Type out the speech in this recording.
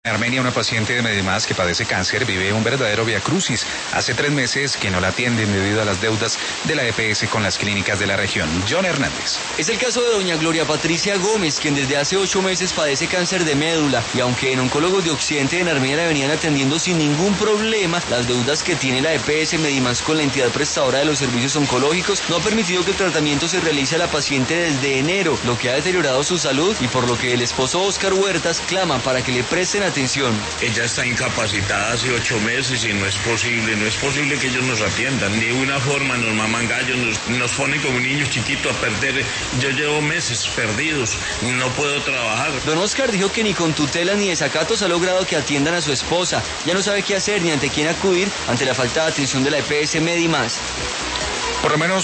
En Armenia, una paciente de Medimás que padece cáncer vive un verdadero viacrucis. Hace 3 meses que no la atienden debido a las deudas de la EPS con las clínicas de la región. John Hernández. Es el caso de doña Gloria Patricia Gómez, quien desde hace 8 meses padece cáncer de médula, y aunque en oncólogos de Occidente en Armenia la venían atendiendo sin ningún problema, las deudas que tiene la EPS Medimás con la entidad prestadora de los servicios oncológicos no ha permitido que el tratamiento se realice a la paciente desde enero, lo que ha deteriorado su salud y por lo que el esposo Oscar Huertas clama para que le presten atención. Ella está incapacitada hace 8 meses y no es posible que ellos nos atiendan. De una forma nos maman gallos, nos ponen como niños chiquitos a perder. Yo llevo meses perdidos, no puedo trabajar. Don Oscar dijo que ni con tutela ni desacatos ha logrado que atiendan a su esposa. Ya no sabe qué hacer ni ante quién acudir ante la falta de atención de la EPS Medimás. Por lo menos